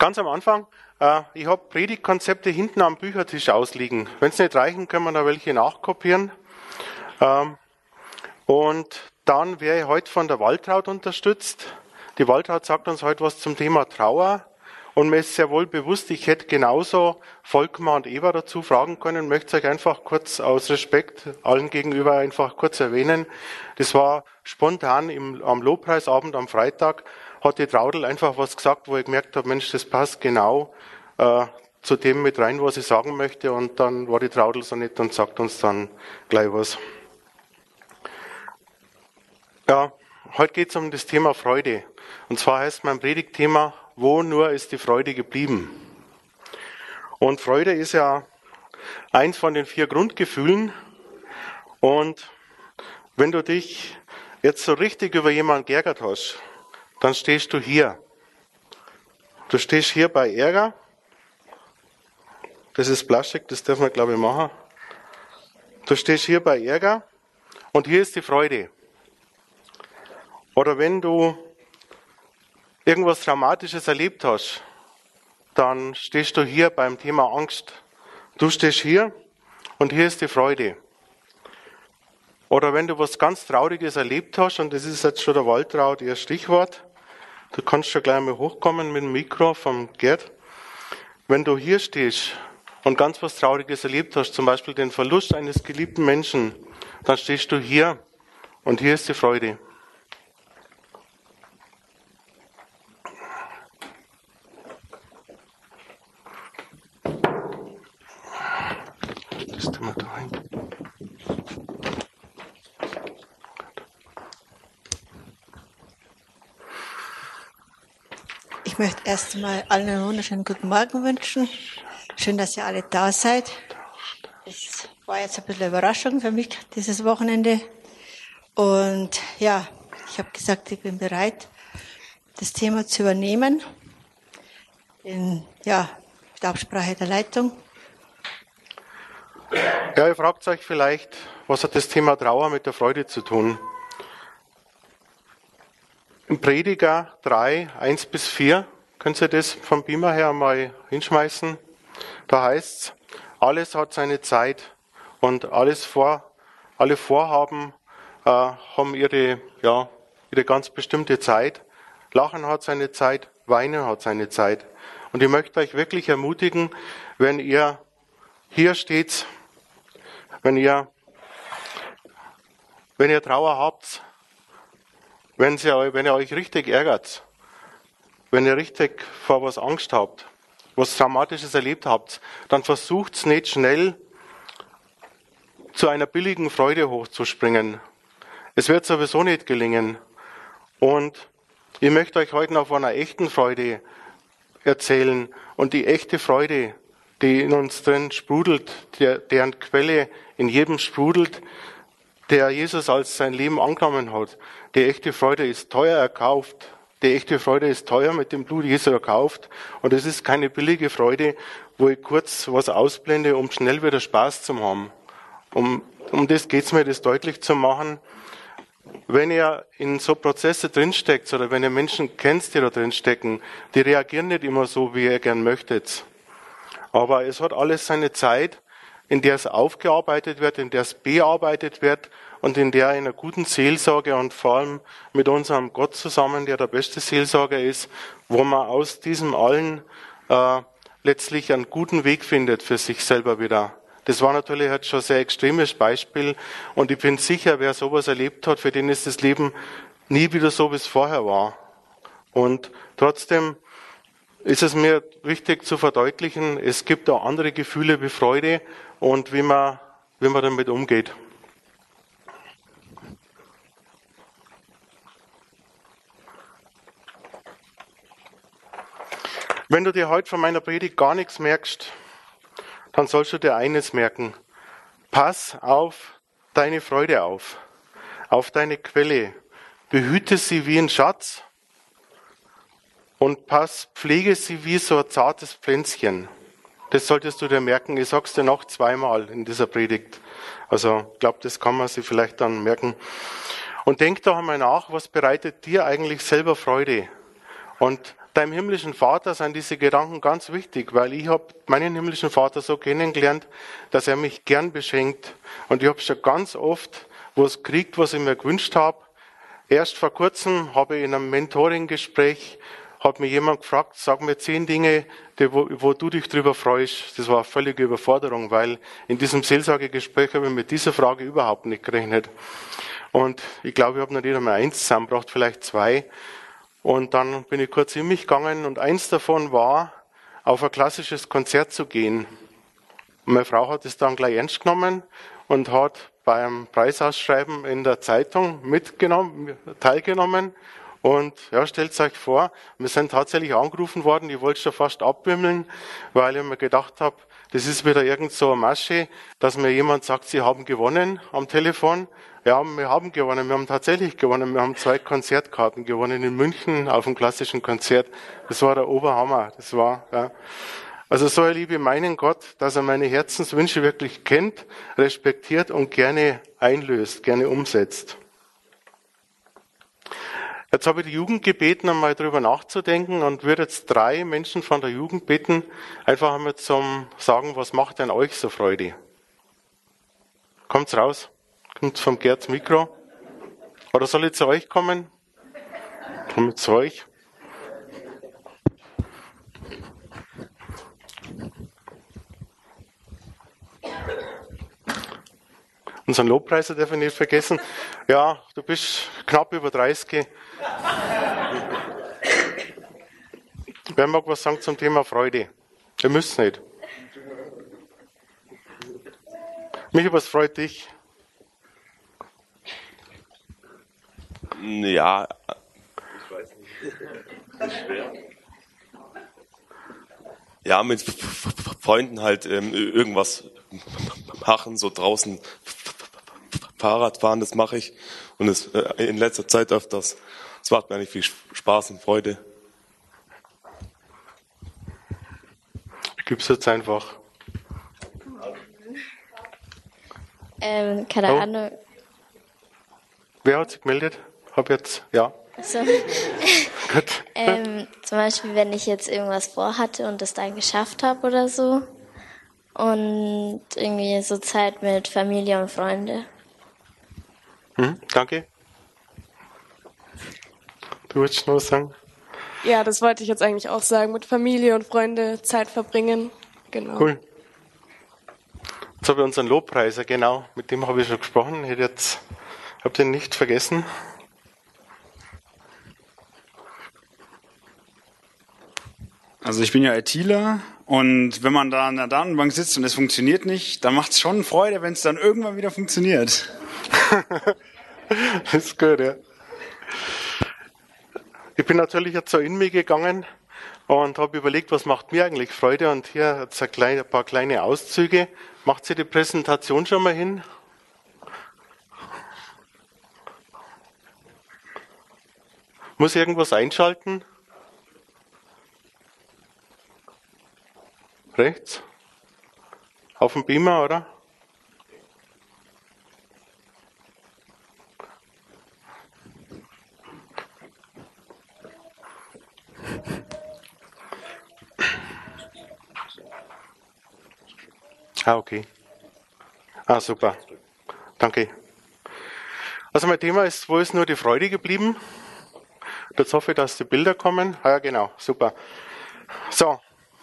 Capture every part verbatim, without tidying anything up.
Ganz am Anfang, äh, ich habe Predigtkonzepte hinten am Büchertisch ausliegen. Wenn es nicht reichen, können wir da welche nachkopieren. Ähm, und dann wäre ich heute von der Waltraud unterstützt. Die Waltraud sagt uns heute was zum Thema Trauer. Und mir ist sehr wohl bewusst, ich hätte genauso Volkmar und Eva dazu fragen können. Möchte euch einfach kurz aus Respekt allen gegenüber einfach kurz erwähnen. Das war spontan im, am Lobpreisabend am Freitag, hat die Traudel einfach was gesagt, wo ich gemerkt habe, Mensch, das passt genau äh, zu dem mit rein, was ich sagen möchte. Und dann war die Traudel so nett und sagt uns dann gleich was. Ja, heute geht es um das Thema Freude. Und zwar heißt mein Predigtthema, wo nur ist die Freude geblieben? Und Freude ist ja eins von den vier Grundgefühlen. Und wenn du dich jetzt so richtig über jemanden geärgert hast, dann stehst du hier. Du stehst hier bei Ärger. Das ist Plastik, das dürfen wir, glaube ich, machen. Du stehst hier bei Ärger und hier ist die Freude. Oder wenn du irgendwas Dramatisches erlebt hast, dann stehst du hier beim Thema Angst. Du stehst hier und hier ist die Freude. Oder wenn du was ganz Trauriges erlebt hast, und das ist jetzt schon der Waltraud, ihr Stichwort, du kannst schon gleich mal hochkommen mit dem Mikro vom Gerd. Wenn du hier stehst und ganz was Trauriges erlebt hast, zum Beispiel den Verlust eines geliebten Menschen, dann stehst du hier und hier ist die Freude. Das tun wir da rein. Ich möchte erst einmal allen einen wunderschönen guten Morgen wünschen. Schön, dass ihr alle da seid. Es war jetzt ein bisschen eine Überraschung für mich, dieses Wochenende. Und ja, ich habe gesagt, ich bin bereit, das Thema zu übernehmen. In ja, der Absprache der Leitung. Ja, ihr fragt euch vielleicht, was hat das Thema Trauer mit der Freude zu tun? Im Prediger drei, eins bis vier, könnt ihr das vom Beamer her mal hinschmeißen? Da heißt's, alles hat seine Zeit und alles vor, alle Vorhaben äh, haben ihre, ja, ihre ganz bestimmte Zeit. Lachen hat seine Zeit, Weinen hat seine Zeit. Und ich möchte euch wirklich ermutigen, wenn ihr hier steht, wenn ihr, wenn ihr Trauer habt, wenn, sie, wenn ihr euch richtig ärgert, wenn ihr richtig vor was Angst habt, was Dramatisches erlebt habt, dann versucht's nicht schnell zu einer billigen Freude hochzuspringen. Es wird sowieso nicht gelingen. Und ich möchte euch heute noch von einer echten Freude erzählen. Und die echte Freude, die in uns drin sprudelt, der, deren Quelle in jedem sprudelt, der Jesus als sein Leben angenommen hat. Die echte Freude ist teuer erkauft. Die echte Freude ist teuer mit dem Blut Jesu erkauft. Und es ist keine billige Freude, wo ich kurz was ausblende, um schnell wieder Spaß zu haben. Um, um das geht's mir, das deutlich zu machen. Wenn ihr in so Prozesse drinsteckt oder wenn ihr Menschen kennt, die da drinstecken, die reagieren nicht immer so, wie ihr gern möchtet. Aber es hat alles seine Zeit, in der es aufgearbeitet wird, in der es bearbeitet wird und in der in einer guten Seelsorge und vor allem mit unserem Gott zusammen, der der beste Seelsorger ist, wo man aus diesem allen äh, letztlich einen guten Weg findet für sich selber wieder. Das war natürlich jetzt schon ein sehr extremes Beispiel und ich bin sicher, wer sowas erlebt hat, für den ist das Leben nie wieder so, wie es vorher war. Und trotzdem ist es mir wichtig zu verdeutlichen, es gibt auch andere Gefühle wie Freude und wie man, wie man damit umgeht. Wenn du dir heute von meiner Predigt gar nichts merkst, dann sollst du dir eines merken. Pass auf deine Freude auf, auf deine Quelle. Behüte sie wie ein Schatz und pass, pflege sie wie so ein zartes Pflänzchen. Das solltest du dir merken. Ich sag's dir noch zweimal in dieser Predigt. Also ich glaube, das kann man sich vielleicht dann merken. Und denk doch einmal nach, was bereitet dir eigentlich selber Freude? Und deinem himmlischen Vater sind diese Gedanken ganz wichtig, weil ich habe meinen himmlischen Vater so kennengelernt, dass er mich gern beschenkt. Und ich habe schon ganz oft was gekriegt, was ich mir gewünscht habe. Erst vor kurzem habe ich in einem Mentoring-Gespräch, hat mir jemand gefragt, sag mir zehn Dinge, die, wo, wo du dich drüber freust. Das war eine völlige Überforderung, weil in diesem Seelsorgegespräch habe ich mit dieser Frage überhaupt nicht gerechnet. Und ich glaube, ich habe noch nicht einmal eins zusammengebracht, vielleicht zwei. Und dann bin ich kurz in mich gegangen und eins davon war, auf ein klassisches Konzert zu gehen. Und meine Frau hat es dann gleich ernst genommen und hat beim Preisausschreiben in der Zeitung mitgenommen, teilgenommen. Und ja, stellt euch vor, wir sind tatsächlich angerufen worden, ich wollte schon fast abwimmeln, weil ich mir gedacht habe, das ist wieder irgend so eine Masche, dass mir jemand sagt, sie haben gewonnen am Telefon. Ja, wir haben gewonnen, wir haben tatsächlich gewonnen, wir haben zwei Konzertkarten gewonnen in München auf einem klassischen Konzert. Das war der Oberhammer, das war, ja. Also so erlebe ich meinen Gott, dass er meine Herzenswünsche wirklich kennt, respektiert und gerne einlöst, gerne umsetzt. Jetzt habe ich die Jugend gebeten, einmal drüber nachzudenken und würde jetzt drei Menschen von der Jugend bitten, einfach einmal zum Sagen, was macht denn euch so Freude? Kommt's raus? Kommt vom Gerd Mikro? Oder soll ich zu euch kommen? Komm zu euch. Unseren Lobpreiser darf ich nicht vergessen. Ja, du bist knapp über dreißig. Wer mag was sagen zum Thema Freude? Ihr müsst nicht. Michi, was freut dich? Ja, ich weiß nicht. Das ist schwer. Ja, mit Freunden halt ähm, irgendwas machen, so draußen Fahrrad fahren, das mache ich. Und es äh, in letzter Zeit öfters. Es macht mir eigentlich viel Spaß und Freude. Ich gebe es jetzt einfach. Ähm, keine Oh. Ahnung. Wer hat sich gemeldet? Hab jetzt, ja. Also, Gut. ähm, zum Beispiel, wenn ich jetzt irgendwas vorhatte und das dann geschafft habe oder so. Und irgendwie so Zeit mit Familie und Freunde. Hm, danke. Du wolltest noch was sagen? Ja, das wollte ich jetzt eigentlich auch sagen. Mit Familie und Freunde Zeit verbringen. Genau. Cool. Jetzt habe ich unseren Lobpreiser, genau, mit dem habe ich schon gesprochen. Ich hätte jetzt, habe den nicht vergessen. Also ich bin ja ITler und wenn man da an der Datenbank sitzt und es funktioniert nicht, dann macht es schon Freude, wenn es dann irgendwann wieder funktioniert. Das ist gut, ja. Ich bin natürlich jetzt so in mich gegangen und habe überlegt, was macht mir eigentlich Freude, und hier jetzt ein, klein, ein paar kleine Auszüge. Macht sie die Präsentation schon mal hin? Muss ich irgendwas einschalten? Rechts? Auf dem Beamer, oder? Ah, okay. Ah, super. Danke. Also mein Thema ist, wo ist nur die Freude geblieben? Jetzt hoffe ich, dass die Bilder kommen. Ah ja, genau, super. So.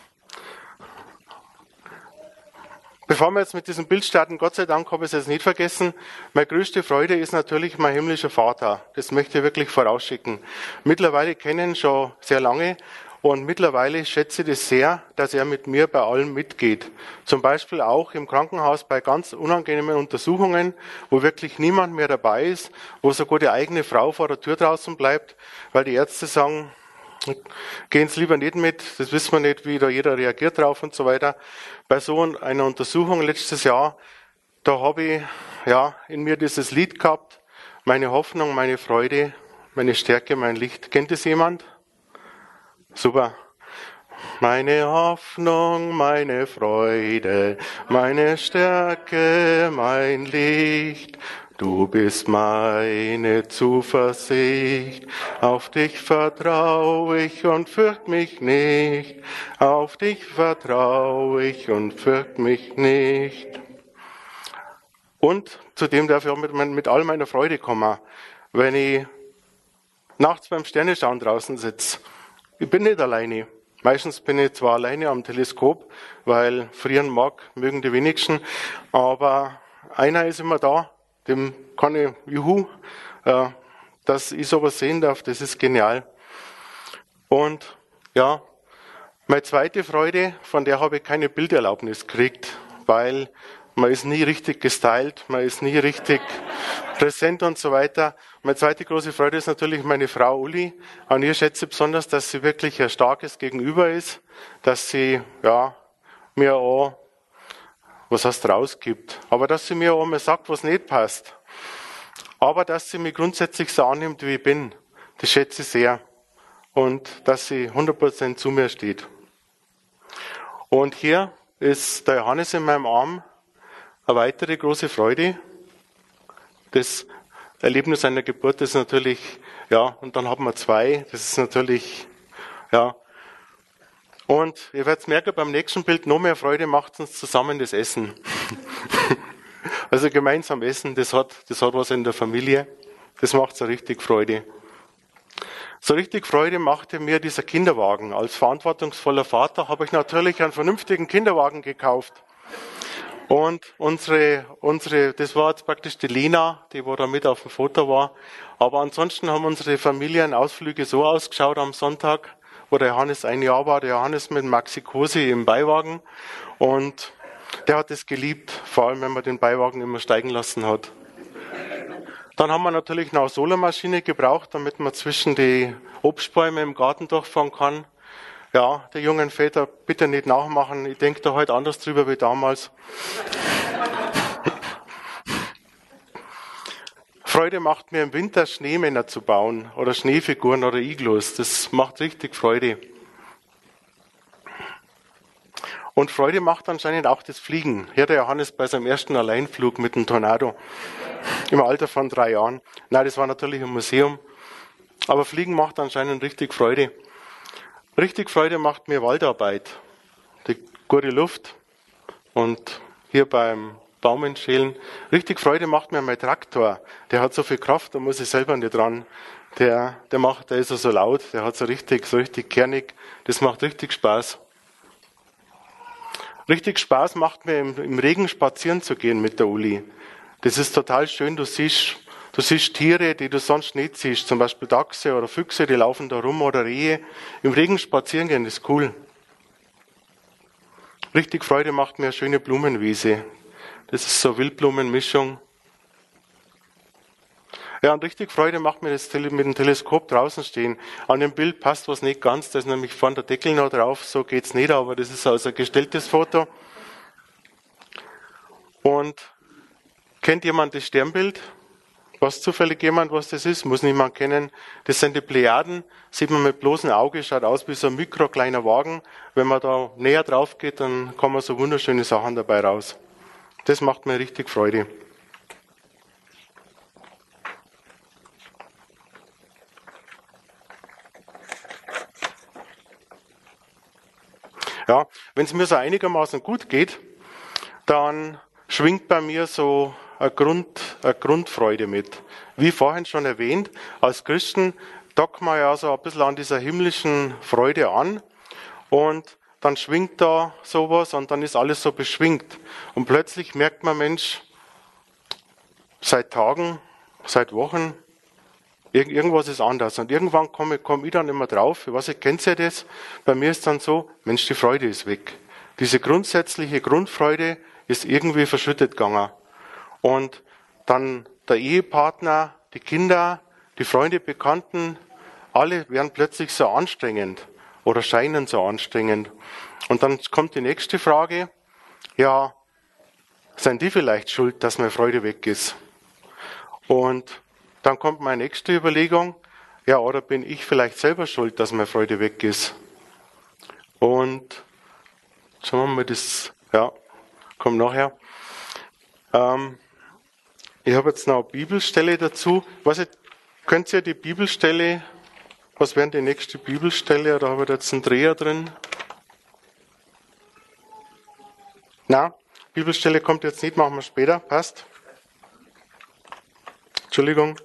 Bevor wir jetzt mit diesem Bild starten, Gott sei Dank habe ich es jetzt nicht vergessen, meine größte Freude ist natürlich mein himmlischer Vater. Das möchte ich wirklich vorausschicken. Mittlerweile kennen ihn schon sehr lange und mittlerweile schätze ich das sehr, dass er mit mir bei allem mitgeht. Zum Beispiel auch im Krankenhaus bei ganz unangenehmen Untersuchungen, wo wirklich niemand mehr dabei ist, wo sogar die eigene Frau vor der Tür draußen bleibt, weil die Ärzte sagen, gehen Sie lieber nicht mit, das wissen wir nicht, wie da jeder reagiert drauf und so weiter. Bei so einer Untersuchung letztes Jahr, da habe ich ja in mir dieses Lied gehabt, meine Hoffnung, meine Freude, meine Stärke, mein Licht. Kennt es jemand? Super. Meine Hoffnung, meine Freude, meine Stärke, mein Licht, Du bist meine Zuversicht, auf dich vertraue ich und fürcht mich nicht. Auf dich vertraue ich und fürcht mich nicht. Und zudem darf ich auch mit, mit all meiner Freude kommen, wenn ich nachts beim Sternenschauen draußen sitze. Ich bin nicht alleine. Meistens bin ich zwar alleine am Teleskop, weil frieren mag, mögen die wenigsten, aber einer ist immer da, dem kann ich, juhu, äh, dass ich sowas sehen darf, das ist genial. Und ja, meine zweite Freude, von der habe ich keine Bilderlaubnis gekriegt, weil man ist nie richtig gestylt, man ist nie richtig präsent und so weiter. Meine zweite große Freude ist natürlich meine Frau Uli. An ihr schätze ich besonders, dass sie wirklich ein starkes Gegenüber ist, dass sie ja mir auch was heißt rausgibt, aber dass sie mir auch mal sagt, was nicht passt. Aber dass sie mich grundsätzlich so annimmt, wie ich bin, das schätze ich sehr. Und dass sie hundert Prozent zu mir steht. Und hier ist der Johannes in meinem Arm eine weitere große Freude. Das Erlebnis einer Geburt ist natürlich, ja, und dann haben wir zwei, das ist natürlich, ja. Und ihr werdet merken, beim nächsten Bild noch mehr Freude macht uns zusammen das Essen. Also gemeinsam essen, das hat, das hat was in der Familie. Das macht so richtig Freude. So richtig Freude machte mir dieser Kinderwagen. Als verantwortungsvoller Vater habe ich natürlich einen vernünftigen Kinderwagen gekauft. Und unsere, unsere, das war jetzt praktisch die Lena, die wo da mit auf dem Foto war. Aber ansonsten haben unsere Familienausflüge so ausgeschaut am Sonntag, wo der Johannes ein Jahr war, der Johannes mit Maxi Cosi im Beiwagen. Und der hat es geliebt, vor allem wenn man den Beiwagen immer steigen lassen hat. Dann haben wir natürlich noch eine Solarmaschine gebraucht, damit man zwischen die Obstbäume im Garten durchfahren kann. Ja, die jungen Väter, bitte nicht nachmachen. Ich denke da heute halt anders drüber wie damals. Freude macht mir im Winter, Schneemänner zu bauen oder Schneefiguren oder Iglus. Das macht richtig Freude. Und Freude macht anscheinend auch das Fliegen. Hier der Johannes bei seinem ersten Alleinflug mit dem Tornado. Im Alter von drei Jahren. Nein, das war natürlich ein Museum. Aber Fliegen macht anscheinend richtig Freude. Richtig Freude macht mir Waldarbeit. Die gute Luft. Und hier beim Baumenschälen. Richtig Freude macht mir mein Traktor. Der hat so viel Kraft, da muss ich selber nicht dran. Der, der macht, der ist so laut, der hat so richtig, so richtig kernig. Das macht richtig Spaß. Richtig Spaß macht mir im, im Regen spazieren zu gehen mit der Uli. Das ist total schön. Du siehst, du siehst Tiere, die du sonst nicht siehst. Zum Beispiel Dachse oder Füchse, die laufen da rum oder Rehe. Im Regen spazieren gehen, das ist cool. Richtig Freude macht mir eine schöne Blumenwiese. Das ist so eine Wildblumenmischung. Ja, und richtig Freude macht mir das mit dem Teleskop draußen stehen. An dem Bild passt was nicht ganz, da ist nämlich vorne der Deckel noch drauf, so geht's nicht, aber das ist also ein gestelltes Foto. Und kennt jemand das Sternbild? Was zufällig jemand, was das ist? Muss niemand kennen. Das sind die Plejaden, sieht man mit bloßem Auge, schaut aus wie so ein mikro kleiner Wagen. Wenn man da näher drauf geht, dann kommen so wunderschöne Sachen dabei raus. Das macht mir richtig Freude. Ja, wenn es mir so einigermaßen gut geht, dann schwingt bei mir so eine, Grund, eine Grundfreude mit. Wie vorhin schon erwähnt, als Christen docken wir ja so ein bisschen an dieser himmlischen Freude an und dann schwingt da sowas und dann ist alles so beschwingt. Und plötzlich merkt man, Mensch, seit Tagen, seit Wochen, irgendwas ist anders. Und irgendwann komme komm ich dann immer drauf, ich weiß nicht, kennt ihr das? Bei mir ist dann so, Mensch, die Freude ist weg. Diese grundsätzliche Grundfreude ist irgendwie verschüttet gegangen. Und dann der Ehepartner, die Kinder, die Freunde, Bekannten, alle werden plötzlich so anstrengend oder scheinen so anstrengend. Und dann kommt die nächste Frage, ja, sind die vielleicht schuld, dass meine Freude weg ist? Und dann kommt meine nächste Überlegung, ja, oder bin ich vielleicht selber schuld, dass meine Freude weg ist? Und schauen wir mal, das, ja, kommt nachher. Ähm, Ich habe jetzt noch eine Bibelstelle dazu. Was ich, könnt ihr die Bibelstelle, was wäre die nächste Bibelstelle? Oder habe ich da jetzt einen Dreher drin? Na, Bibelstelle kommt jetzt nicht, machen wir später. Passt. Entschuldigung.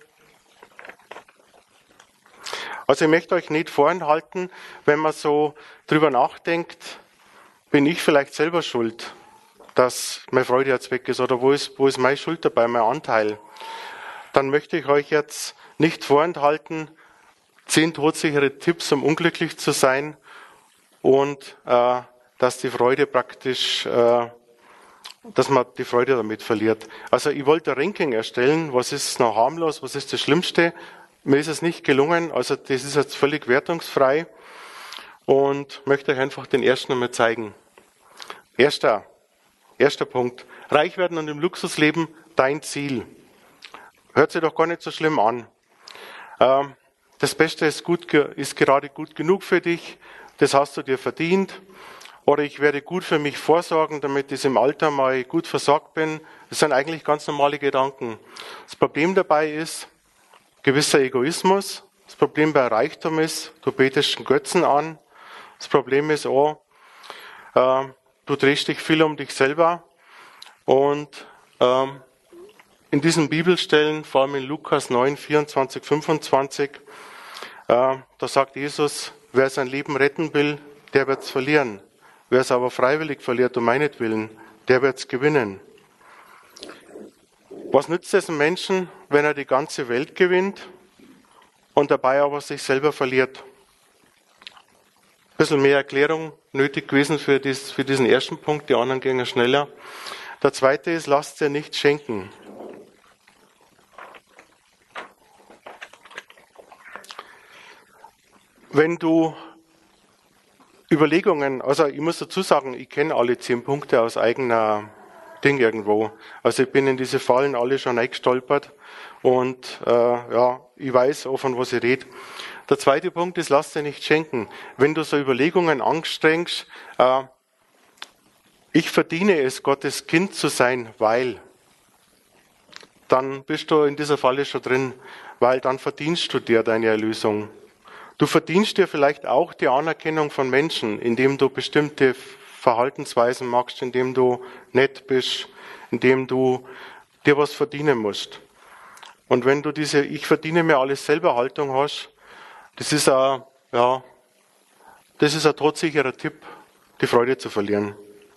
Also ich möchte euch nicht vorenthalten, wenn man so drüber nachdenkt, bin ich vielleicht selber schuld, dass meine Freude jetzt weg ist, oder wo ist, wo ist meine Schuld dabei, mein Anteil? Dann möchte ich euch jetzt nicht vorenthalten, zehn todsichere Tipps, um unglücklich zu sein und äh, dass die Freude praktisch, äh, dass man die Freude damit verliert. Also ich wollte ein Ranking erstellen, was ist noch harmlos, was ist das Schlimmste. Mir ist es nicht gelungen, also das ist jetzt völlig wertungsfrei und möchte euch einfach den ersten einmal zeigen. Erster, erster Punkt, reich werden und im Luxus leben, dein Ziel. Hört sich doch gar nicht so schlimm an. Ähm, das Beste ist, gut, ist gerade gut genug für dich, das hast du dir verdient. Oder ich werde gut für mich vorsorgen, damit ich im Alter mal gut versorgt bin. Das sind eigentlich ganz normale Gedanken. Das Problem dabei ist, gewisser Egoismus. Das Problem bei Reichtum ist, du betest einen Götzen an. Das Problem ist auch, äh, du drehst dich viel um dich selber. Und ähm, in diesen Bibelstellen, vor allem in Lukas neun, vierundzwanzig, fünfundzwanzig, äh, da sagt Jesus, wer sein Leben retten will, der wird es verlieren. Wer es aber freiwillig verliert um meinetwillen, der wird es gewinnen. Was nützt es einem Menschen, wenn er die ganze Welt gewinnt und dabei aber sich selber verliert? Ein bisschen mehr Erklärung nötig gewesen für, dies, für diesen ersten Punkt, die anderen gingen schneller. Der zweite ist, lasst dir nicht schenken. Wenn du Überlegungen, also ich muss dazu sagen, ich kenne alle zehn Punkte aus eigener Ding irgendwo. Also ich bin in diese Fallen alle schon eingestolpert und äh, ja, ich weiß auch, von was ich rede. Der zweite Punkt ist, lass dir nicht schenken. Wenn du so Überlegungen anstrengst, äh, ich verdiene es, Gottes Kind zu sein, weil, dann bist du in dieser Falle schon drin, weil dann verdienst du dir deine Erlösung. Du verdienst dir vielleicht auch die Anerkennung von Menschen, indem du bestimmte Verhaltensweisen machst, indem du nett bist, indem du dir was verdienen musst. Und wenn du diese Ich verdiene mir alles selber Haltung hast, das ist ein, ja, das ist ein todsicherer Tipp, die Freude zu verlieren.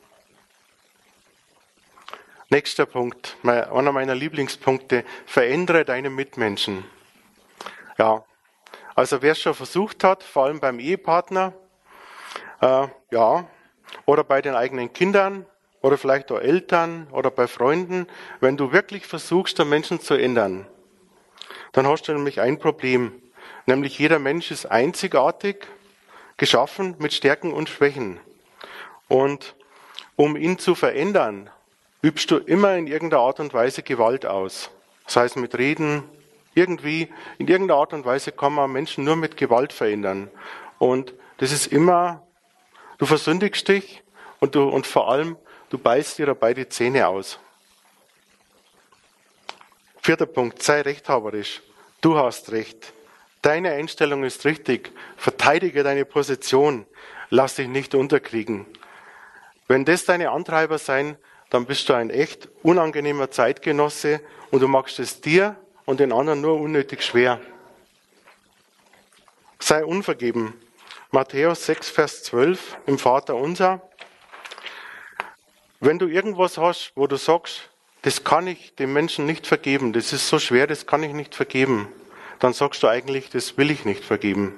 Nächster Punkt, einer meiner Lieblingspunkte, verändere deine Mitmenschen. Ja. Also wer es schon versucht hat, vor allem beim Ehepartner, äh, ja, oder bei den eigenen Kindern oder vielleicht auch Eltern oder bei Freunden, wenn du wirklich versuchst, den Menschen zu ändern, dann hast du nämlich ein Problem, nämlich jeder Mensch ist einzigartig, geschaffen mit Stärken und Schwächen. Und um ihn zu verändern, übst du immer in irgendeiner Art und Weise Gewalt aus, sei es mit Reden, irgendwie, in irgendeiner Art und Weise kann man Menschen nur mit Gewalt verändern. Und das ist immer, du versündigst dich und, du, und vor allem, du beißt dir dabei die Zähne aus. Vierter Punkt, sei rechthaberisch. Du hast Recht. Deine Einstellung ist richtig. Verteidige deine Position. Lass dich nicht unterkriegen. Wenn das deine Antreiber sein, dann bist du ein echt unangenehmer Zeitgenosse und du machst es dir und den anderen nur unnötig schwer. Sei unvergeben. Matthäus sechs, Vers zwölf im Vater unser. Wenn du irgendwas hast, wo du sagst, das kann ich dem Menschen nicht vergeben, das ist so schwer, das kann ich nicht vergeben, dann sagst du eigentlich, das will ich nicht vergeben.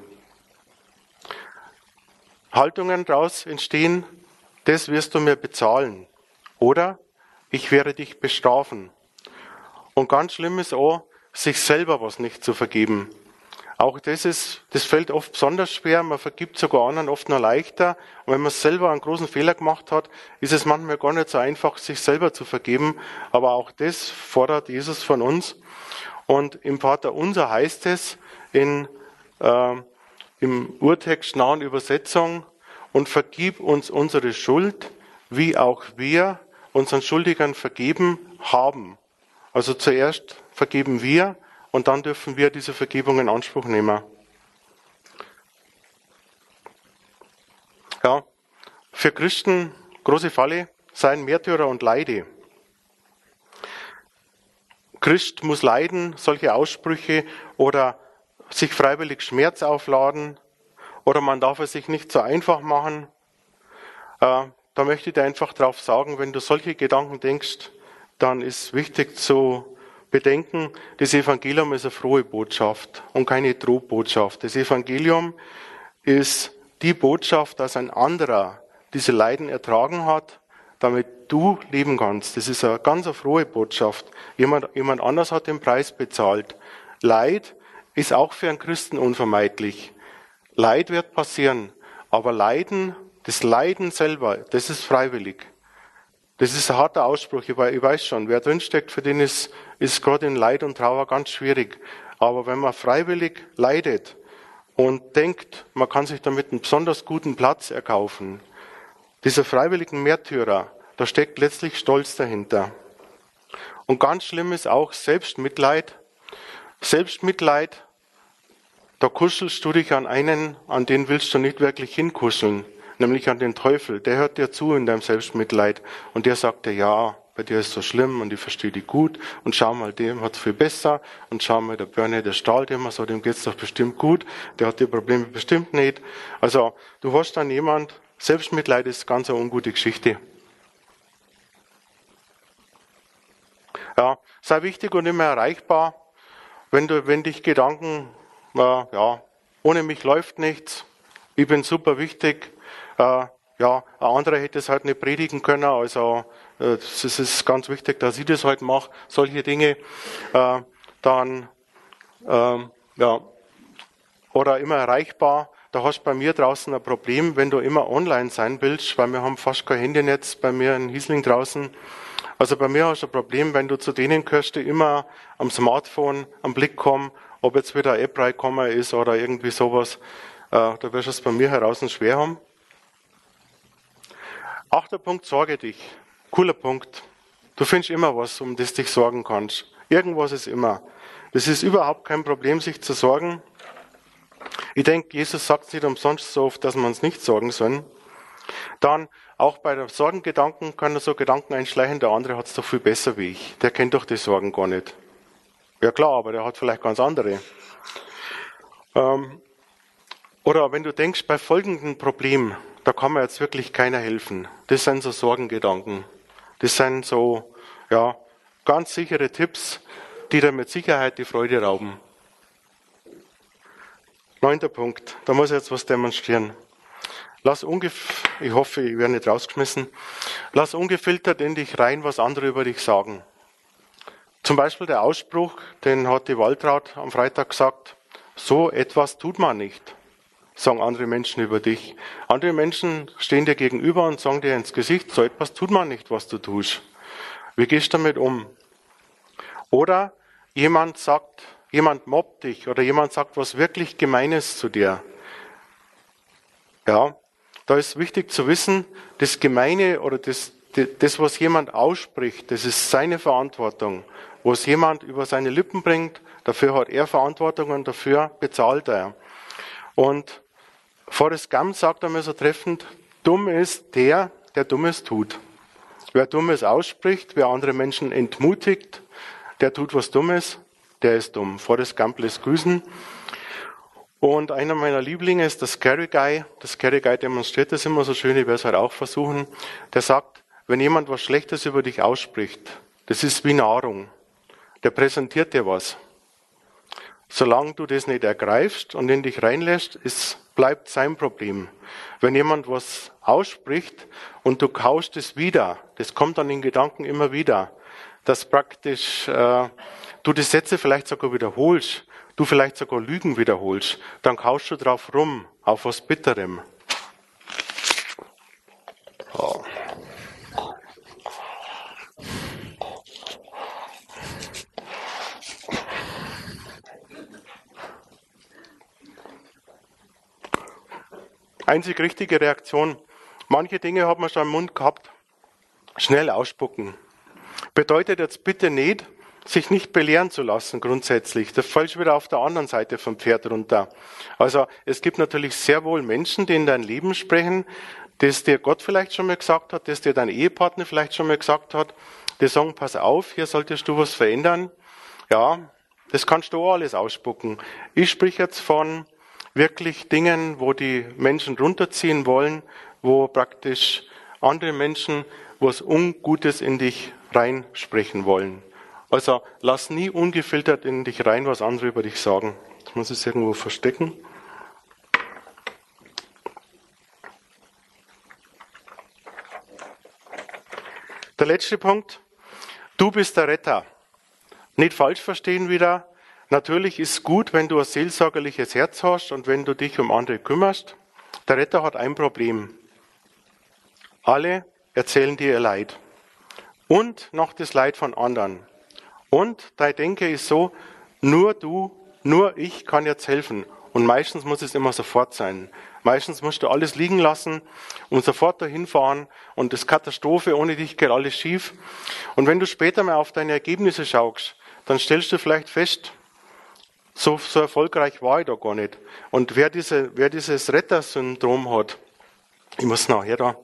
Haltungen daraus entstehen, das wirst du mir bezahlen. Oder ich werde dich bestrafen. Und ganz schlimm ist auch, sich selber was nicht zu vergeben. Auch das ist, das fällt oft besonders schwer, man vergibt sogar anderen oft noch leichter. Und wenn man selber einen großen Fehler gemacht hat, ist es manchmal gar nicht so einfach, sich selber zu vergeben. Aber auch das fordert Jesus von uns. Und im Vater Unser heißt es in, äh, im Urtext nahen Übersetzung, und vergib uns unsere Schuld, wie auch wir unseren Schuldigern vergeben haben. Also zuerst vergeben wir und dann dürfen wir diese Vergebung in Anspruch nehmen. Ja, für Christen, große Falle, seien Märtyrer und Leide. Christ muss leiden, solche Aussprüche oder sich freiwillig Schmerz aufladen oder man darf es sich nicht so einfach machen. Äh, da möchte ich dir einfach drauf sagen, wenn du solche Gedanken denkst, dann ist wichtig zu bedenken, das Evangelium ist eine frohe Botschaft und keine Drohbotschaft. Das Evangelium ist die Botschaft, dass ein anderer diese Leiden ertragen hat, damit du leben kannst. Das ist eine ganz eine frohe Botschaft. Jemand, jemand anders hat den Preis bezahlt. Leid ist auch für einen Christen unvermeidlich. Leid wird passieren, aber Leiden, das Leiden selber, das ist freiwillig. Das ist ein harter Ausspruch, ich weiß schon, wer drinsteckt, für den ist, ist gerade in Leid und Trauer ganz schwierig. Aber wenn man freiwillig leidet und denkt, man kann sich damit einen besonders guten Platz erkaufen, dieser freiwilligen Märtyrer, da steckt letztlich Stolz dahinter. Und ganz schlimm ist auch Selbstmitleid. Selbstmitleid, da kuschelst du dich an einen, an den willst du nicht wirklich hinkuscheln, nämlich an den Teufel. Der hört dir zu in deinem Selbstmitleid und der sagt dir, ja, bei dir ist so schlimm und ich verstehe dich gut und schau mal, dem hat's viel besser und schau mal, der Bernie, der strahlt immer so, dem geht's doch bestimmt gut, der hat die Probleme bestimmt nicht. Also du hast dann jemand, Selbstmitleid ist ganz eine ungute Geschichte. Ja, sei wichtig und immer erreichbar. Wenn du, wenn dich Gedanken, äh, ja, ohne mich läuft nichts, ich bin super wichtig, äh, ja, ein anderer hätte es halt nicht predigen können, also äh, es ist ganz wichtig, dass ich das halt mache, solche Dinge, äh, dann, äh, ja, oder immer erreichbar. Da hast du bei mir draußen ein Problem, wenn du immer online sein willst, weil wir haben fast kein Handynetz bei mir in Hiesling draußen. Also bei mir hast du ein Problem, wenn du zu denen gehörst, die immer am Smartphone am Blick kommen, ob jetzt wieder eine App reingekommen ist oder irgendwie sowas, äh, da wirst du es bei mir heraus schwer haben. Achter Punkt, sorge dich. Cooler Punkt. Du findest immer was, um das dich sorgen kannst. Irgendwas ist immer. Das ist überhaupt kein Problem, sich zu sorgen. Ich denke, Jesus sagt es nicht umsonst so oft, dass man es nicht sorgen soll. Dann, auch bei den Sorgengedanken kann er so Gedanken einschleichen, der andere hat es doch viel besser wie ich. Der kennt doch die Sorgen gar nicht. Ja klar, aber der hat vielleicht ganz andere. Ähm, oder wenn du denkst, bei folgendem Problem, da kann mir jetzt wirklich keiner helfen. Das sind so Sorgengedanken. Das sind so, ja, ganz sichere Tipps, die dir mit Sicherheit die Freude rauben. Neunter Punkt, da muss ich jetzt was demonstrieren. Lass ungef- ich hoffe, ich werde nicht rausgeschmissen. Lass ungefiltert in dich rein, was andere über dich sagen. Zum Beispiel der Ausspruch, den hat die Waltraud am Freitag gesagt, so etwas tut man nicht, sagen andere Menschen über dich. Andere Menschen stehen dir gegenüber und sagen dir ins Gesicht, so etwas tut man nicht, was du tust. Wie gehst du damit um? Oder jemand sagt, jemand mobbt dich oder jemand sagt was wirklich Gemeines zu dir. Ja, da ist wichtig zu wissen, das Gemeine oder das, das, was jemand ausspricht, das ist seine Verantwortung. Was jemand über seine Lippen bringt, dafür hat er Verantwortung und dafür bezahlt er. Und Forrest Gump sagt einmal so treffend, dumm ist der, der Dummes tut. Wer Dummes ausspricht, wer andere Menschen entmutigt, der tut was Dummes, der ist dumm. Forrest Gump lässt grüßen. Und einer meiner Lieblinge ist der Scary Guy. Der Scary Guy demonstriert das immer so schön, ich werde es halt auch versuchen. Der sagt, wenn jemand was Schlechtes über dich ausspricht, das ist wie Nahrung. Der präsentiert dir was. Solange du das nicht ergreifst und in dich reinlässt, ist, bleibt sein Problem. Wenn jemand was ausspricht und du kaust es wieder, das kommt dann in Gedanken immer wieder, dass praktisch äh, du die Sätze vielleicht sogar wiederholst, du vielleicht sogar Lügen wiederholst, dann kaust du drauf rum, auf was Bitterem. Oh. Einzig richtige Reaktion. Manche Dinge hat man schon im Mund gehabt. Schnell ausspucken. Bedeutet jetzt bitte nicht, sich nicht belehren zu lassen grundsätzlich. Da fällst du wieder auf der anderen Seite vom Pferd runter. Also es gibt natürlich sehr wohl Menschen, die in dein Leben sprechen, das dir Gott vielleicht schon mal gesagt hat, das dir dein Ehepartner vielleicht schon mal gesagt hat, die sagen, pass auf, hier solltest du was verändern. Ja, das kannst du auch alles ausspucken. Ich sprich jetzt von wirklich Dingen, wo die Menschen runterziehen wollen, wo praktisch andere Menschen was Ungutes in dich reinsprechen wollen. Also lass nie ungefiltert in dich rein, was andere über dich sagen. Ich muss es irgendwo verstecken. Der letzte Punkt. Du bist der Retter. Nicht falsch verstehen wieder. Natürlich ist es gut, wenn du ein seelsorgerliches Herz hast und wenn du dich um andere kümmerst. Der Retter hat ein Problem. Alle erzählen dir ihr Leid. Und noch das Leid von anderen. Und dein Denke ist so, nur du, nur ich kann jetzt helfen. Und meistens muss es immer sofort sein. Meistens musst du alles liegen lassen und sofort dahin fahren und das Katastrophe, ohne dich geht alles schief. Und wenn du später mal auf deine Ergebnisse schaust, dann stellst du vielleicht fest, so, so erfolgreich war ich da gar nicht. Und wer, diese, wer dieses Rettersyndrom hat, ich muss nachher da,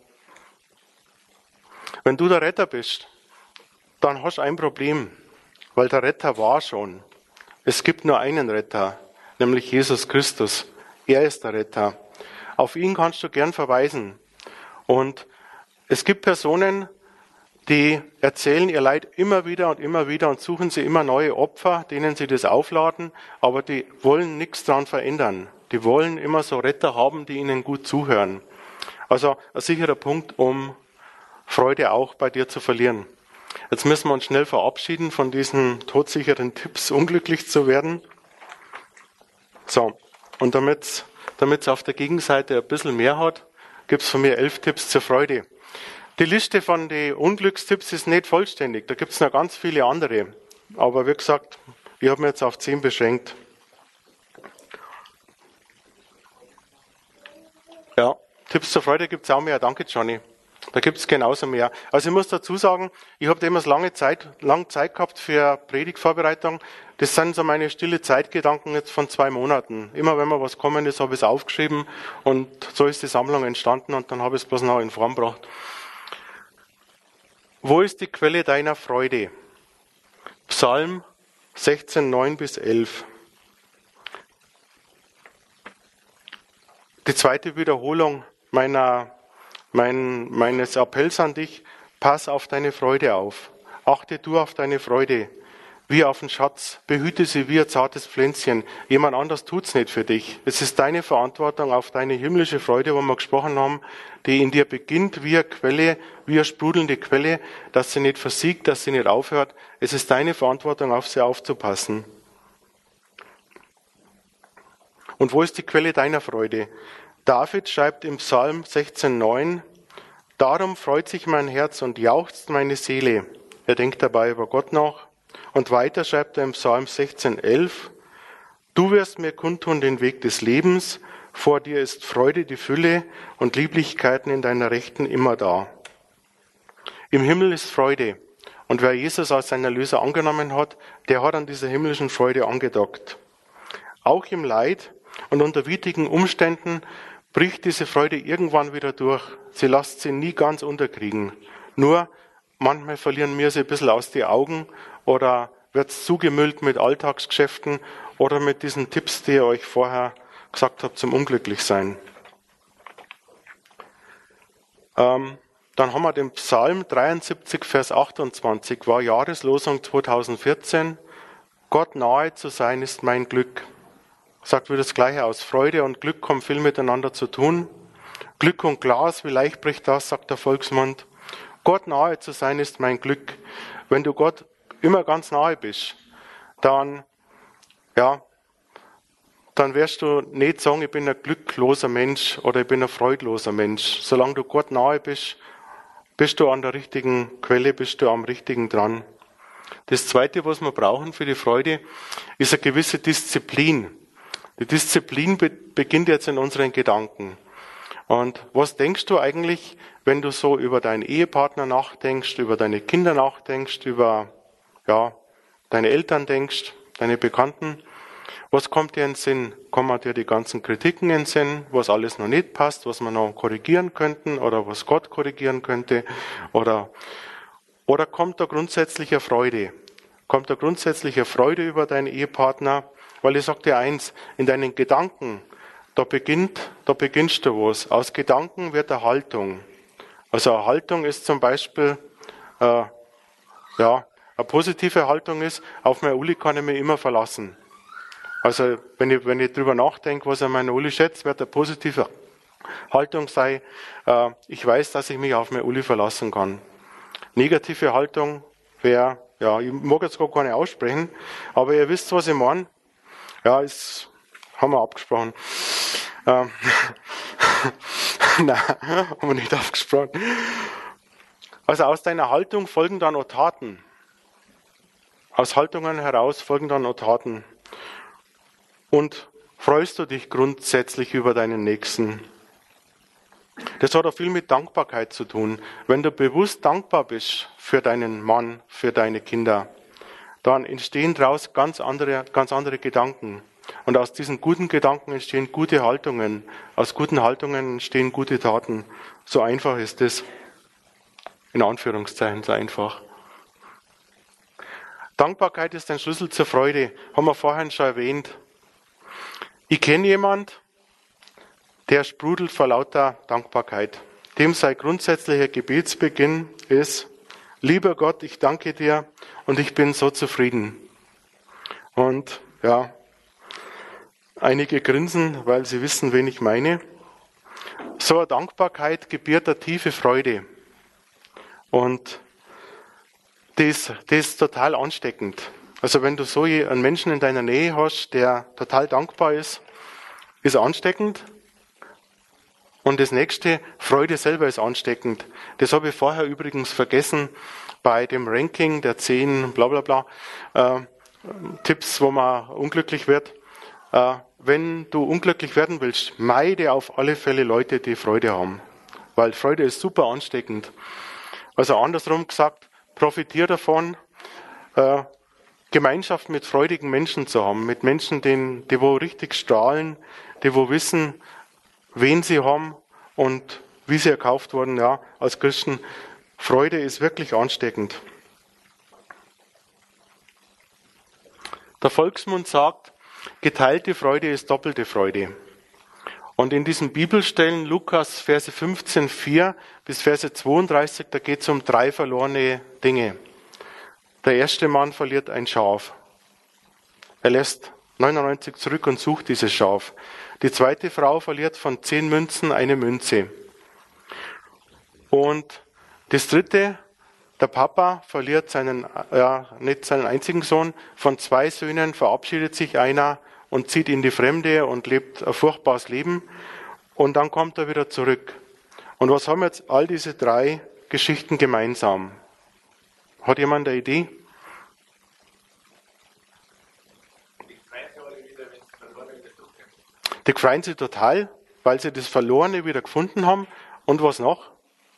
wenn du der Retter bist, dann hast du ein Problem, weil der Retter war schon. Es gibt nur einen Retter, nämlich Jesus Christus. Er ist der Retter. Auf ihn kannst du gern verweisen. Und es gibt Personen, die erzählen ihr Leid immer wieder und immer wieder und suchen sie immer neue Opfer, denen sie das aufladen, aber die wollen nichts daran verändern. Die wollen immer so Retter haben, die ihnen gut zuhören. Also ein sicherer Punkt, um Freude auch bei dir zu verlieren. Jetzt müssen wir uns schnell verabschieden von diesen todsicheren Tipps, unglücklich zu werden. So, und damit damit es auf der Gegenseite ein bisschen mehr hat, gibt es von mir elf Tipps zur Freude. Die Liste von den Unglückstipps ist nicht vollständig, da gibt es noch ganz viele andere. Aber wie gesagt, ich habe mich jetzt auf zehn beschränkt. Ja, Tipps zur Freude gibt es auch mehr, danke Johnny. Da gibt es genauso mehr. Also ich muss dazu sagen, ich habe damals lange Zeit, lange Zeit gehabt für Predigtvorbereitung. Das sind so meine stille Zeitgedanken jetzt von zwei Monaten. Immer wenn mir was kommen ist, habe ich es aufgeschrieben und so ist die Sammlung entstanden und dann habe ich es bloß noch in Form gebracht. Wo ist die Quelle deiner Freude? Psalm sechzehn, neun bis elf. Die zweite Wiederholung meiner Mein, meines Appells an dich, pass auf deine Freude auf. Achte du auf deine Freude, wie auf den Schatz. Behüte sie wie ein zartes Pflänzchen. Jemand anders tut's nicht für dich. Es ist deine Verantwortung auf deine himmlische Freude, wo wir gesprochen haben, die in dir beginnt wie eine Quelle, wie eine sprudelnde Quelle, dass sie nicht versiegt, dass sie nicht aufhört. Es ist deine Verantwortung, auf sie aufzupassen. Und wo ist die Quelle deiner Freude? David schreibt im Psalm sechzehn, neun, darum freut sich mein Herz und jauchzt meine Seele. Er denkt dabei über Gott nach. Und weiter schreibt er im Psalm sechzehn, elf, du wirst mir kundtun den Weg des Lebens, vor dir ist Freude die Fülle und Lieblichkeiten in deiner Rechten immer da. Im Himmel ist Freude. Und wer Jesus als seinen Erlöser angenommen hat, der hat an dieser himmlischen Freude angedockt. Auch im Leid und unter widrigen Umständen bricht diese Freude irgendwann wieder durch. Sie lässt sie nie ganz unterkriegen. Nur manchmal verlieren wir sie ein bisschen aus den Augen oder wird es zugemüllt mit Alltagsgeschäften oder mit diesen Tipps, die ihr euch vorher gesagt habt, zum Unglücklichsein. Ähm, dann haben wir den Psalm dreiundsiebzig, Vers achtundzwanzig, war Jahreslosung zweitausendvierzehn. Gott nahe zu sein ist mein Glück. Sagt wieder das Gleiche aus. Freude und Glück haben viel miteinander zu tun. Glück und Glas, wie leicht bricht das, sagt der Volksmund. Gott nahe zu sein ist mein Glück. Wenn du Gott immer ganz nahe bist, dann, ja, dann wirst du nicht sagen, ich bin ein glückloser Mensch oder ich bin ein freudloser Mensch. Solange du Gott nahe bist, bist du an der richtigen Quelle, bist du am richtigen dran. Das Zweite, was wir brauchen für die Freude, ist eine gewisse Disziplin. Die Disziplin be- beginnt jetzt in unseren Gedanken. Und was denkst du eigentlich, wenn du so über deinen Ehepartner nachdenkst, über deine Kinder nachdenkst, über ja, deine Eltern denkst, deine Bekannten, was kommt dir in den Sinn? Kommen dir die ganzen Kritiken in den Sinn, was alles noch nicht passt, was wir noch korrigieren könnten oder was Gott korrigieren könnte? Oder, oder kommt da grundsätzliche Freude? Kommt da grundsätzliche Freude über deinen Ehepartner? Weil ich sage dir eins, in deinen Gedanken, da beginnt, da beginnst du was. Aus Gedanken wird eine Haltung. Also eine Haltung ist zum Beispiel, äh, ja, eine positive Haltung ist, auf mein Uli kann ich mich immer verlassen. Also wenn ich, wenn ich drüber nachdenke, was an meiner Uli schätzt, wird eine positive Haltung sein, äh, ich weiß, dass ich mich auf meine Uli verlassen kann. Negative Haltung wäre, ja, ich mag jetzt gar keine aussprechen, aber ihr wisst, was ich meine. Ja, ist, haben wir abgesprochen. Ähm, Nein, haben wir nicht abgesprochen. Also aus deiner Haltung folgen dann auch Taten. Aus Haltungen heraus folgen dann auch Taten. Und freust du dich grundsätzlich über deinen Nächsten? Das hat auch viel mit Dankbarkeit zu tun. Wenn du bewusst dankbar bist für deinen Mann, für deine Kinder, dann entstehen daraus ganz andere, ganz andere Gedanken. Und aus diesen guten Gedanken entstehen gute Haltungen. Aus guten Haltungen entstehen gute Taten. So einfach ist es. In Anführungszeichen so einfach. Dankbarkeit ist ein Schlüssel zur Freude. Haben wir vorhin schon erwähnt. Ich kenne jemanden, der sprudelt vor lauter Dankbarkeit. Dem sein grundsätzlicher Gebetsbeginn ist, lieber Gott, ich danke dir und ich bin so zufrieden. Und ja, einige grinsen, weil sie wissen, wen ich meine. So eine Dankbarkeit gebiert eine tiefe Freude. Und das, das ist total ansteckend. Also wenn du so einen Menschen in deiner Nähe hast, der total dankbar ist, ist ansteckend. Und das nächste, Freude selber ist ansteckend. Das habe ich vorher übrigens vergessen bei dem Ranking der zehn bla bla bla äh, Tipps, wo man unglücklich wird. Äh, wenn du unglücklich werden willst, meide auf alle Fälle Leute, die Freude haben. Weil Freude ist super ansteckend. Also andersrum gesagt, profitiere davon, äh, Gemeinschaft mit freudigen Menschen zu haben, mit Menschen, die, die wo richtig strahlen, die wo wissen, wen sie haben und wie sie erkauft wurden. Ja, als Christen, Freude ist wirklich ansteckend. Der Volksmund sagt, geteilte Freude ist doppelte Freude. Und in diesen Bibelstellen, Lukas Verse fünfzehn, vier bis Verse zweiunddreißig, da geht es um drei verlorene Dinge. Der erste Mann verliert ein Schaf. Er lässt neunundneunzig zurück und sucht dieses Schaf. Die zweite Frau verliert von zehn Münzen eine Münze. Und das dritte, der Papa verliert seinen, ja, nicht seinen einzigen Sohn. Von zwei Söhnen verabschiedet sich einer und zieht in die Fremde und lebt ein furchtbares Leben. Und dann kommt er wieder zurück. Und was haben jetzt all diese drei Geschichten gemeinsam? Hat jemand eine Idee? Die freuen sich total, weil sie das Verlorene wieder gefunden haben. Und was noch?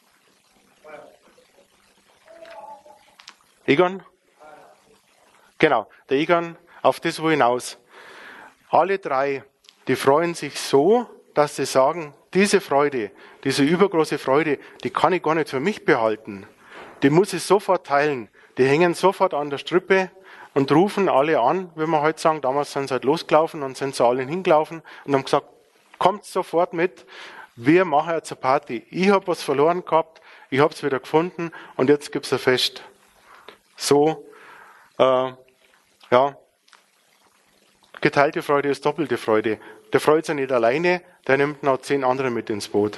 Egon? Genau, der Egon, auf das wo hinaus. Alle drei, die freuen sich so, dass sie sagen, diese Freude, diese übergroße Freude, die kann ich gar nicht für mich behalten. Die muss ich sofort teilen. Die hängen sofort an der Strippe und rufen alle an, wie wir heute sagen. Damals sind sie halt losgelaufen und sind sie alle hingelaufen und haben gesagt, kommt sofort mit, wir machen jetzt eine Party. Ich habe was verloren gehabt, ich habe es wieder gefunden und jetzt gibt es ein Fest. So, äh, ja, geteilte Freude ist doppelte Freude. Der freut sich nicht alleine, der nimmt noch zehn andere mit ins Boot.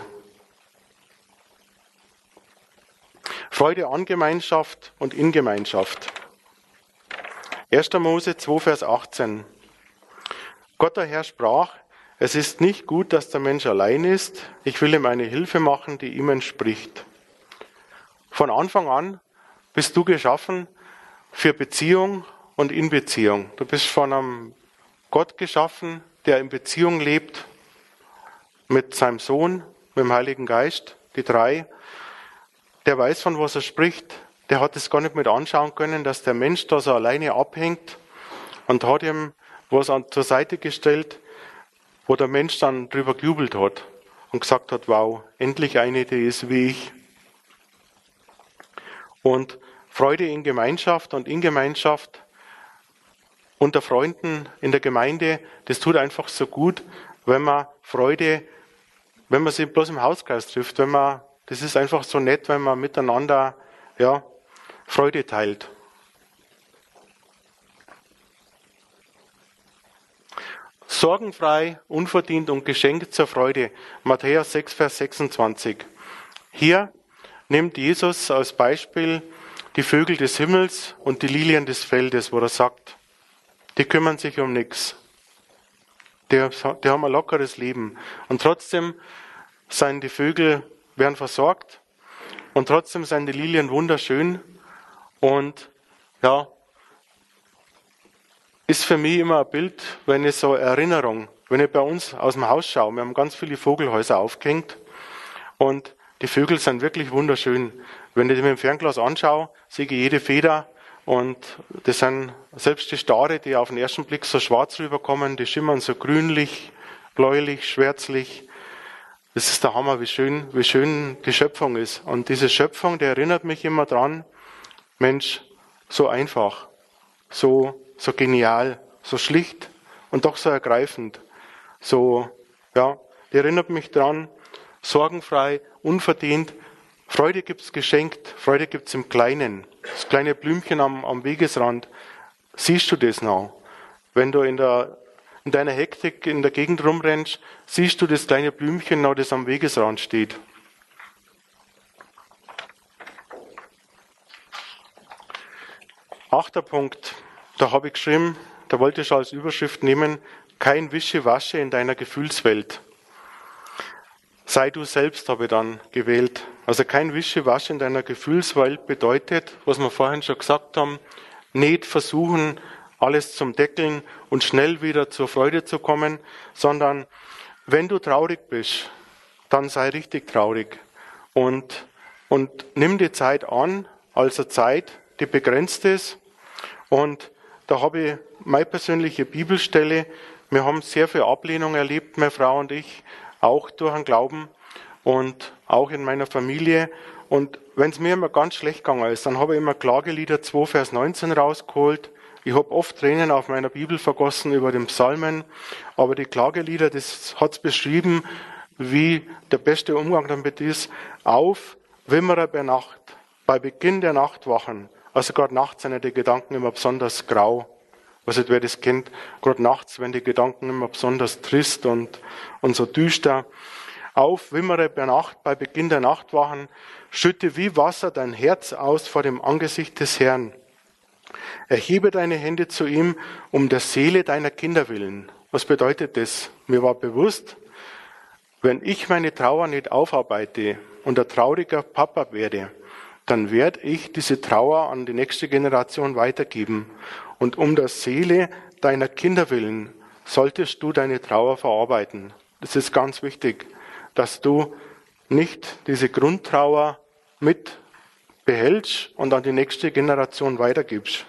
Freude an Gemeinschaft und in Gemeinschaft. erster Mose zwei, Vers achtzehn. Gott der Herr sprach, es ist nicht gut, dass der Mensch allein ist. Ich will ihm eine Hilfe machen, die ihm entspricht. Von Anfang an bist du geschaffen für Beziehung und in Beziehung. Du bist von einem Gott geschaffen, der in Beziehung lebt mit seinem Sohn, mit dem Heiligen Geist, die drei. Der weiß, von was er spricht. der hat es gar nicht mit anschauen können, dass der Mensch da so alleine abhängt und hat ihm was an, zur Seite gestellt, wo der Mensch dann drüber gejubelt hat und gesagt hat, wow, endlich eine, die ist wie ich. Und Freude in Gemeinschaft und in Gemeinschaft unter Freunden in der Gemeinde, das tut einfach so gut, wenn man Freude, wenn man sich bloß im Hauskreis trifft, wenn man, das ist einfach so nett, wenn man miteinander, ja, Freude teilt. Sorgenfrei, unverdient und geschenkt zur Freude. Matthäus sechs, Vers sechsundzwanzig. Hier nimmt Jesus als Beispiel die Vögel des Himmels und die Lilien des Feldes, wo er sagt, die kümmern sich um nichts. Die, die haben ein lockeres Leben. Und trotzdem sind die Vögel, werden versorgt. Und trotzdem sind die Lilien wunderschön. Und ja, ist für mich immer ein Bild, wenn ich so eine Erinnerung, wenn ich bei uns aus dem Haus schaue, wir haben ganz viele Vogelhäuser aufgehängt und die Vögel sind wirklich wunderschön. Wenn ich die mit dem Fernglas anschaue, sehe ich jede Feder und das sind selbst die Stare, die auf den ersten Blick so schwarz rüberkommen, die schimmern so grünlich, bläulich, schwärzlich. Das ist der Hammer, wie schön, wie schön die Schöpfung ist. Und diese Schöpfung, die erinnert mich immer dran, Mensch, so einfach, so, so genial, so schlicht und doch so ergreifend. So, ja, die erinnert mich dran, sorgenfrei, unverdient. Freude gibt's geschenkt, Freude gibt's im Kleinen. Das kleine Blümchen am, am Wegesrand. Siehst du das noch? Wenn du in der, in deiner Hektik in der Gegend rumrennst, siehst du das kleine Blümchen noch, das am Wegesrand steht. Achter Punkt, da habe ich geschrieben, da wollte ich als Überschrift nehmen, kein Wischiwaschi in deiner Gefühlswelt. Sei du selbst, habe ich dann gewählt. Also kein Wischiwaschi in deiner Gefühlswelt bedeutet, was wir vorhin schon gesagt haben, nicht versuchen, alles zum Deckeln und schnell wieder zur Freude zu kommen, sondern wenn du traurig bist, dann sei richtig traurig und, und nimm die Zeit an, als eine Zeit, die begrenzt ist. Und da habe ich meine persönliche Bibelstelle. Wir haben sehr viel Ablehnung erlebt, meine Frau und ich, auch durch den Glauben und auch in meiner Familie. Und wenn es mir immer ganz schlecht gegangen ist, dann habe ich immer Klagelieder zwei, Vers neunzehn rausgeholt. Ich habe oft Tränen auf meiner Bibel vergossen über den Psalmen, aber die Klagelieder, das hat es beschrieben, wie der beste Umgang damit ist. Auf, Wimmerer bei Nacht, bei Beginn der Nachtwachen. Also gerade nachts sind die Gedanken immer besonders grau. Was nicht, wer das kennt, gerade nachts, wenn die Gedanken immer besonders trist und, und so düster. Auf, wimmere bei Nacht, bei Beginn der Nachtwachen, schütte wie Wasser dein Herz aus vor dem Angesicht des Herrn. Erhebe deine Hände zu ihm, um der Seele deiner Kinder willen. Was bedeutet das? Mir war bewusst, wenn ich meine Trauer nicht aufarbeite und ein trauriger Papa werde, dann werde ich diese Trauer an die nächste Generation weitergeben. Und um der Seele deiner Kinder willen solltest du deine Trauer verarbeiten. Das ist ganz wichtig, dass du nicht diese Grundtrauer mit behältst und an die nächste Generation weitergibst.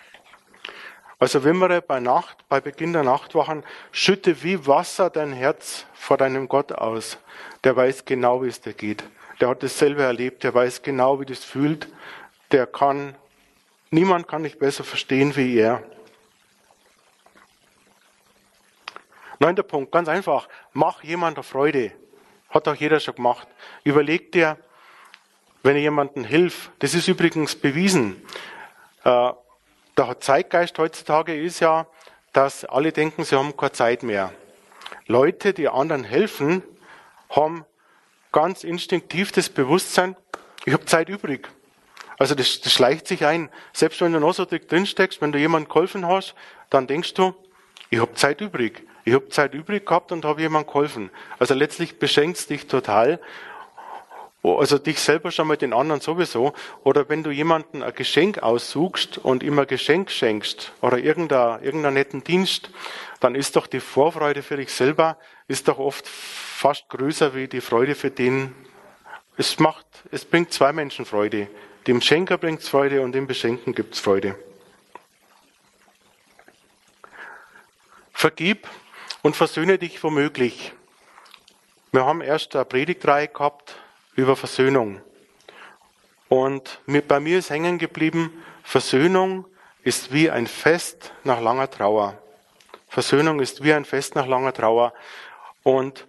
Also wimmere bei Nacht, bei Beginn der Nachtwachen, schütte wie Wasser dein Herz vor deinem Gott aus. Der weiß genau, wie es dir geht. Der hat es selber erlebt, der weiß genau, wie das fühlt. Der kann, niemand kann dich besser verstehen wie er. Neunter Punkt, ganz einfach, mach jemandem Freude. Hat auch jeder schon gemacht. Überleg dir, wenn ich jemandem hilf, das ist übrigens bewiesen. Äh, der Zeitgeist heutzutage ist ja, dass alle denken, sie haben keine Zeit mehr. Leute, die anderen helfen, haben ganz instinktiv das Bewusstsein, ich habe Zeit übrig. Also das, das schleicht sich ein. Selbst wenn du noch so dick drin steckst, wenn du jemandem geholfen hast, dann denkst du, ich habe Zeit übrig. Ich habe Zeit übrig gehabt und habe jemandem geholfen. Also letztlich beschenkst dich total. Also dich selber schon mit den anderen sowieso. Oder wenn du jemandem ein Geschenk aussuchst und ihm ein Geschenk schenkst oder irgendeinen irgendeinen netten Dienst, dann ist doch die Vorfreude für dich selber ist doch oft fast größer wie die Freude für den, Es macht, es bringt zwei Menschen Freude. Dem Schenker bringt es Freude und dem Beschenken gibt es Freude. Vergib und versöhne dich womöglich. Wir haben erst eine Predigtreihe gehabt über Versöhnung. Und bei mir ist hängen geblieben, Versöhnung ist wie ein Fest nach langer Trauer. Versöhnung ist wie ein Fest nach langer Trauer. Und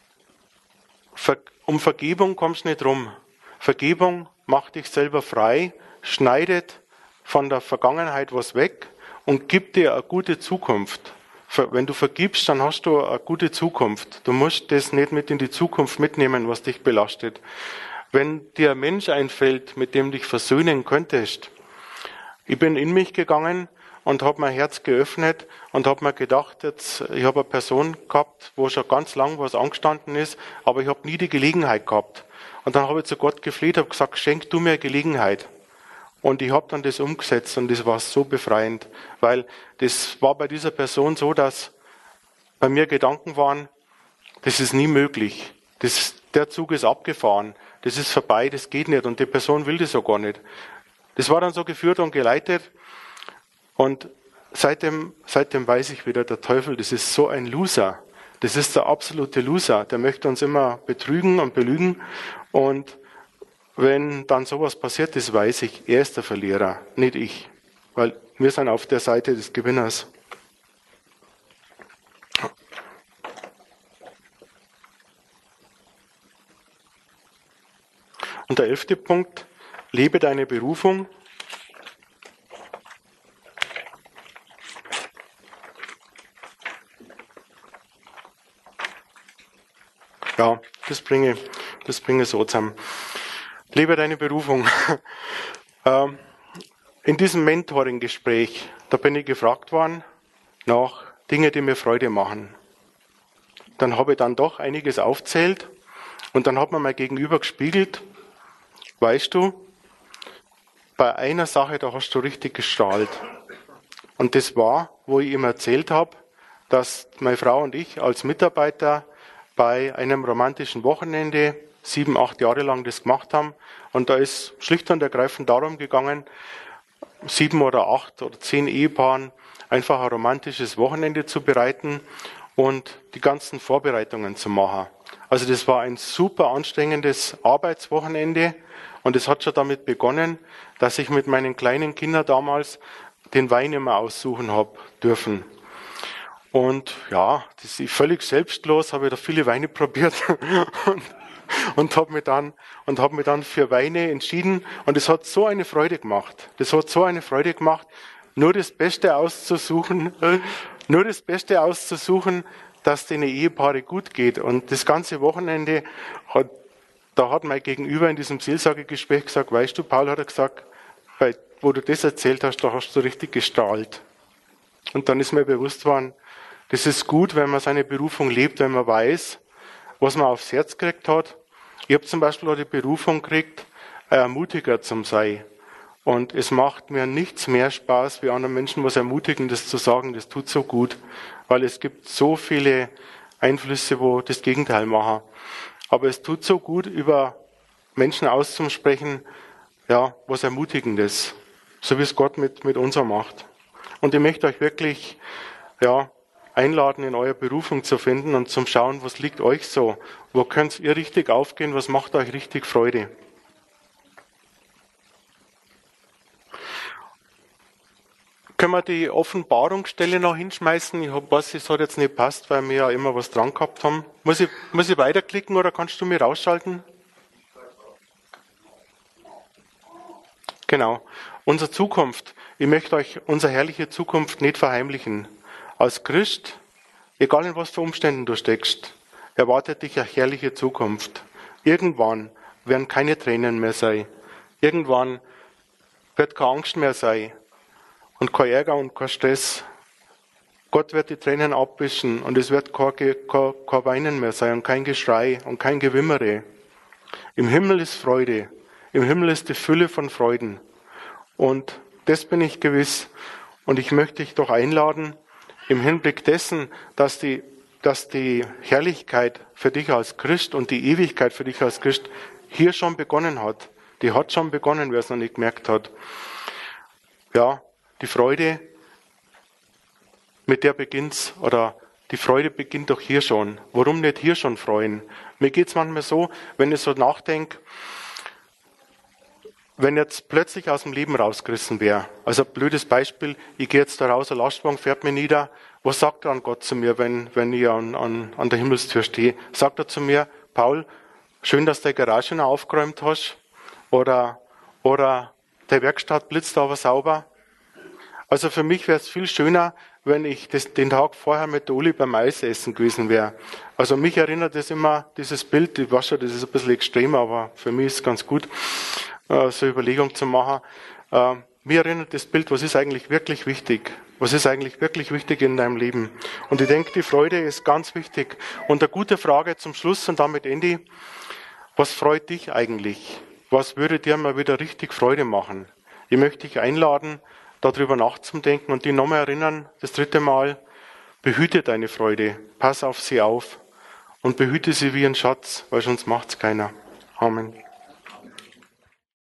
um Vergebung kommst du nicht rum. Vergebung macht dich selber frei, schneidet von der Vergangenheit was weg und gibt dir eine gute Zukunft. Wenn du vergibst, dann hast du eine gute Zukunft. Du musst das nicht mit in die Zukunft mitnehmen, was dich belastet. Wenn dir ein Mensch einfällt, mit dem du dich versöhnen könntest. Ich bin in mich gegangen und habe mein Herz geöffnet und habe mir gedacht, jetzt, ich habe eine Person gehabt, wo schon ganz lang was angestanden ist, aber ich habe nie die Gelegenheit gehabt. Und dann habe ich zu Gott gefleht, habe gesagt, schenk du mir Gelegenheit. Und ich habe dann das umgesetzt und das war so befreiend, weil das war bei dieser Person so, dass bei mir Gedanken waren, das ist nie möglich. Das, der Zug ist abgefahren, das ist vorbei, das geht nicht und die Person will das so gar nicht. Das war dann so geführt und geleitet und seitdem, seitdem weiß ich wieder, der Teufel, das ist so ein Loser. Das ist der absolute Loser, der möchte uns immer betrügen und belügen und wenn dann sowas passiert ist, weiß ich, er ist der Verlierer, nicht ich. Weil wir sind auf der Seite des Gewinners. Und der elfte Punkt, lebe deine Berufung. Ja, das bringe, das bringe so zusammen. Lebe deine Berufung. In diesem Mentoring-Gespräch, da bin ich gefragt worden nach Dingen, die mir Freude machen. Dann habe ich dann doch einiges aufzählt und dann hat mir mein Gegenüber gespiegelt, weißt du, bei einer Sache, da hast du richtig gestrahlt. Und das war, wo ich ihm erzählt habe, dass meine Frau und ich als Mitarbeiter bei einem romantischen Wochenende sieben, acht Jahre lang das gemacht haben. Und da ist schlicht und ergreifend darum gegangen, sieben oder acht oder zehn Ehepaaren einfach ein romantisches Wochenende zu bereiten und die ganzen Vorbereitungen zu machen. Also das war ein super anstrengendes Arbeitswochenende und es hat schon damit begonnen, dass ich mit meinen kleinen Kindern damals den Wein immer aussuchen habe dürfen. Und ja, das ist völlig selbstlos, habe ich da viele Weine probiert und und habe mich dann und habe mich dann für Weine entschieden und es hat so eine Freude gemacht. Das hat so eine Freude gemacht, nur das Beste auszusuchen, nur das Beste auszusuchen, dass den Ehepaare gut geht. Und das ganze Wochenende hat da hat mein Gegenüber in diesem Seelsorgegespräch gesagt, weißt du, Paul, hat er gesagt, bei, wo du das erzählt hast, da hast du richtig gestrahlt. Und dann ist mir bewusst worden, das ist gut, wenn man seine Berufung lebt, wenn man weiß, was man aufs Herz gekriegt hat. Ich habe zum Beispiel auch die Berufung gekriegt, ein Ermutiger zum sein. Und es macht mir nichts mehr Spaß, wie anderen Menschen was ermutigen, das zu sagen, das tut so gut. Weil es gibt so viele Einflüsse, wo das Gegenteil machen. Aber es tut so gut, über Menschen auszusprechen, ja, was Ermutigendes. So wie es Gott mit, mit uns auch macht. Und ich möchte euch wirklich, ja, einladen, in eurer Berufung zu finden und zum Schauen, was liegt euch so? Wo könnt ihr richtig aufgehen? Was macht euch richtig Freude? Können wir die Offenbarungsstelle noch hinschmeißen? Ich weiß, es hat jetzt nicht passt, weil wir ja immer was dran gehabt haben. Muss ich, muss ich weiterklicken oder kannst du mich rausschalten? Genau. Unsere Zukunft. Ich möchte euch unsere herrliche Zukunft nicht verheimlichen. Als Christ, egal in was für Umständen du steckst, erwartet dich eine herrliche Zukunft. Irgendwann werden keine Tränen mehr sein. Irgendwann wird keine Angst mehr sein. Und kein Ärger und kein Stress. Gott wird die Tränen abwischen und es wird kein, kein, kein Weinen mehr sein und kein Geschrei und kein Gewimmere. Im Himmel ist Freude. Im Himmel ist die Fülle von Freuden. Und das bin ich gewiss. Und ich möchte dich doch einladen, im Hinblick dessen, dass die, dass die Herrlichkeit für dich als Christ und die Ewigkeit für dich als Christ hier schon begonnen hat. Die hat schon begonnen, wer es noch nicht gemerkt hat. Ja, die Freude, mit der beginnt's, oder die Freude beginnt doch hier schon. Warum nicht hier schon freuen? Mir geht's manchmal so, wenn ich so nachdenke, wenn jetzt plötzlich aus dem Leben rausgerissen wäre. Also ein blödes Beispiel, ich gehe jetzt da raus, ein Lastwagen fährt mir nieder. Was sagt dann Gott zu mir, wenn, wenn ich an, an, an der Himmelstür stehe? Sagt er zu mir, Paul, schön, dass du die Garage noch aufgeräumt hast. Oder, oder der Werkstatt blitzt aber sauber. Also für mich wäre es viel schöner, wenn ich das, den Tag vorher mit der Uli beim Eisessen gewesen wäre. Also mich erinnert das immer, dieses Bild, ich weiß schon, das ist ein bisschen extrem, aber für mich ist es ganz gut, äh, so eine Überlegung zu machen. Äh, mir erinnert das Bild, was ist eigentlich wirklich wichtig? Was ist eigentlich wirklich wichtig in deinem Leben? Und ich denke, die Freude ist ganz wichtig. Und eine gute Frage zum Schluss, und damit Ende, ich, was freut dich eigentlich? Was würde dir mal wieder richtig Freude machen? Ich möchte dich einladen, darüber nachzudenken und dich nochmal erinnern, das dritte Mal, behüte deine Freude, pass auf sie auf und behüte sie wie ein Schatz, weil sonst macht's keiner. Amen.